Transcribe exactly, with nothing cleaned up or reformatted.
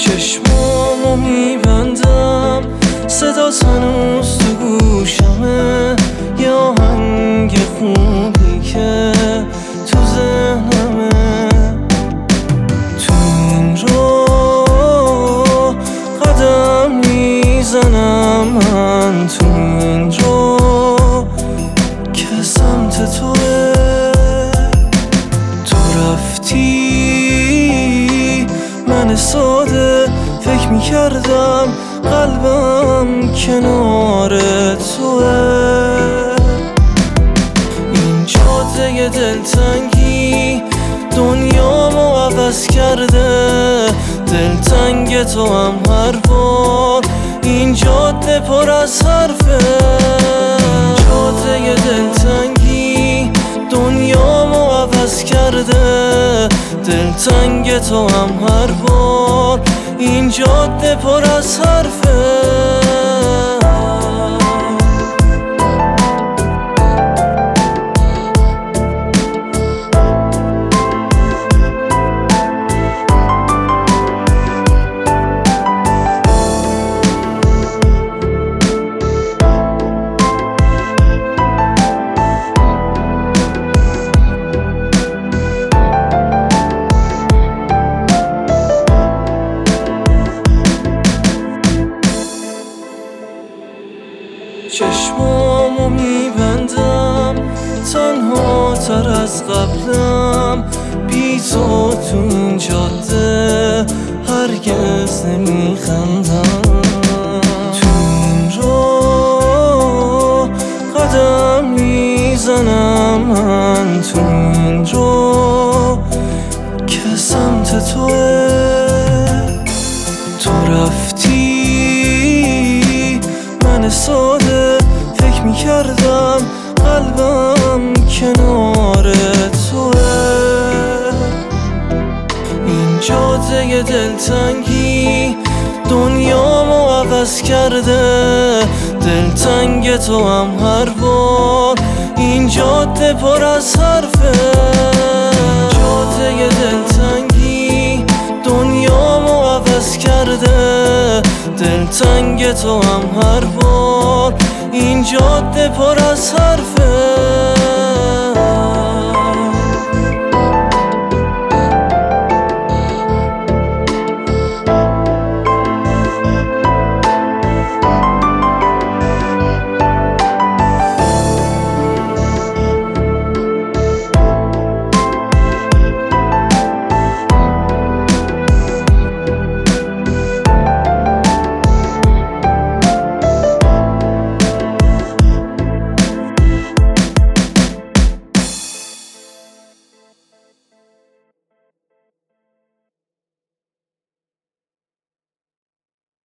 چشمامو میبندم صدا هنوز تو گوشمه، یه آهنگ خوبی که تو ذهنمه. تو این رو قدم میزنم من، تو این رو که سمت توه. تو رفتی من ساده فکر میکردم قلبم کنار توه. این جاده دلتنگی دنیامو عوض کرده، دلتنگ تو هم هر بار این جاده پر از حرفه. این جاده دلتنگی دنیامو عوض کرده، دلتنگ تو هم هر بار این جاده پر از حرفه. چشمامو میبندم تنها تر از قبلم، بی تو تو این جاده هرگز نمیخندم. تو این رو قدم میزنم من، تو این رو که سمت توه. تو رفتی من ساده فکر میکردم قلبم کنار توه. این جاده دلتنگی دنیامو عوض کرده، دلتنگ تو هم هر بار این جاده پر از حرفه. جاده دلتنگی دنیامو عوض کرده، دلتنگ تو هم هر بار این جاده پر از حرفه.